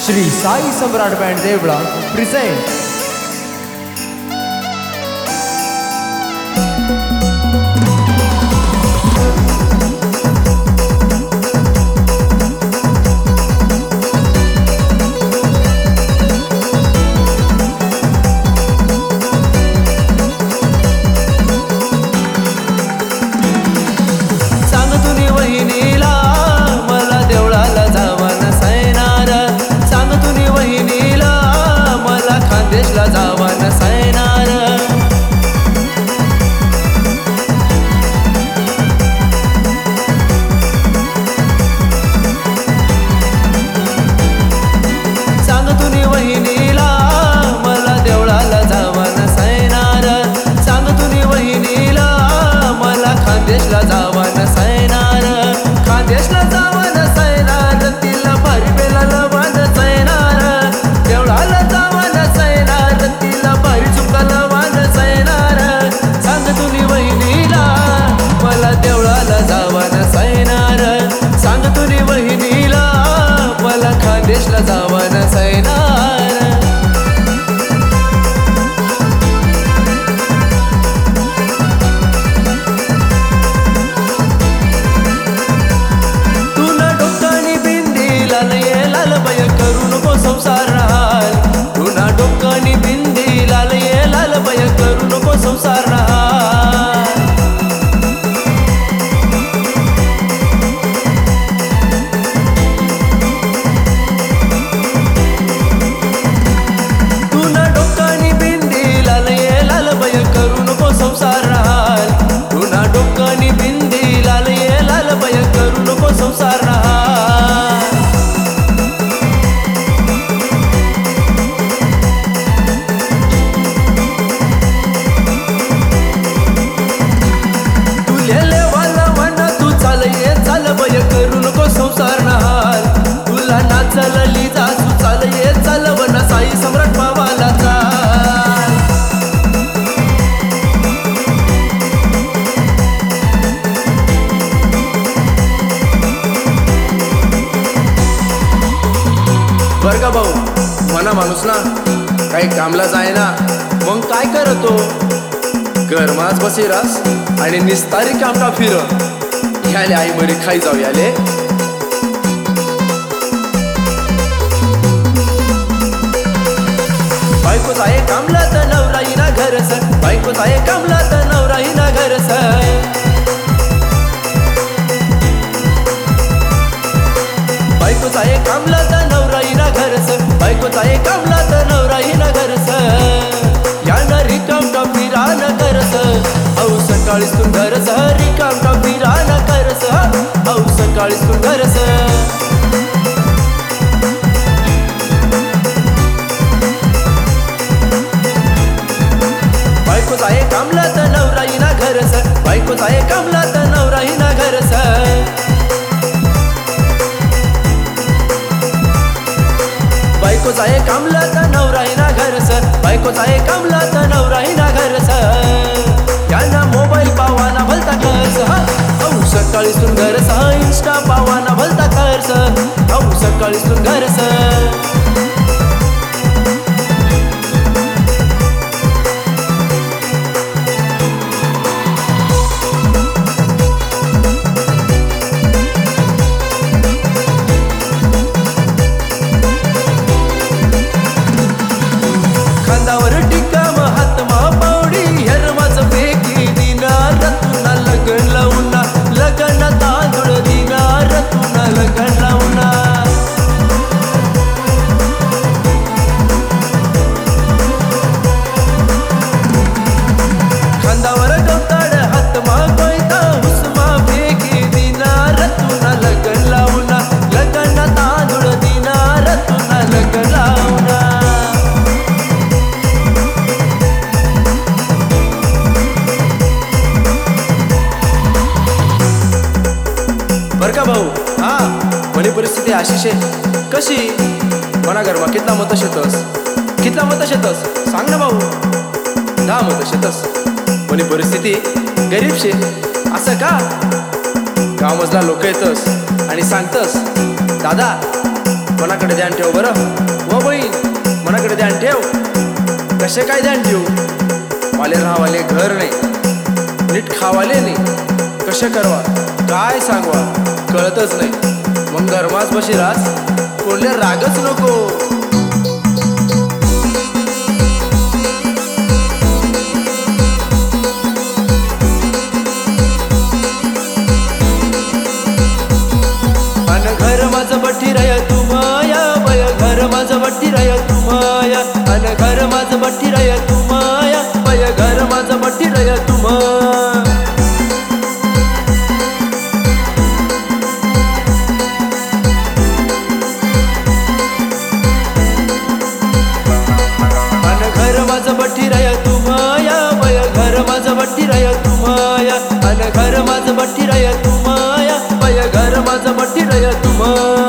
Shri Sai Samrat band Devla present बर का भाऊ, मना माणूस ना काही कामला जाय ना, मग काय करतो घरमाच बसी रास आणि निस्तारी कामटा फिर याले आई मरी खाई जाऊ याले बायकोच आहे कामला तर नवराई ना घरस, बायकोच आहे कामला तर नवराई ना घरस, बायकोच आहे कामला तर नवराई ना घरस, बायकोच आहे कामला तर नवराई ना घरस, यानं रिकामटा फिरान करस, औ सकाळीच तू घरस, रिकामटा फिरान करस, औ सकाळीच तू घरस. बायकोच आहे कामला तर नवराई ना घरस, बायकोच आहे कामला तर नवराई ना घरस, बायकोच आहे कामला तर नवराई ना घरस, बायकोच आहे कामला तर नवराई ना घरस, यांना मोबाईल पावाना भलता खर्च, औ सकाळीसून घरस, इंस्टा पावाना भलता खर्च, औ सकाळीसून घरस. बर का भाऊ, हा मनी परिस्थिती अशीच आहे. कशी मना घरमा कितला मत शेतस, कितला मत शेतस सांग ना भाऊ. 10 मत शेतस. मनी परिस्थिती गरीब शे. असं का? गाव मजला लोक येतस आणि सांगतस दादा मनाकडे ध्यान ठेव बरं व बहीण मनाकडे ध्यान ठेव. कसे काय ध्यान ठेवू वाले राहावाले घर नाही नीट खावाले नाही कसे करवा काय सांगवा कळतच नाही. मग घरमाच बशी रास कोणले रागच नको. अन घर माझं बट्टी राय तू माया बय घर माझं बट्टी राय तू माया अन घर माझं बट्टी राय तू माया बय घर माझं बट्टी राय तू माया. घर माझं बट्टी राय तू माया बय घर माझं बट्टी राय तू माया अन घर माझं बट्टी राय तू माया बय घर माझं बट्टी राय तू माया.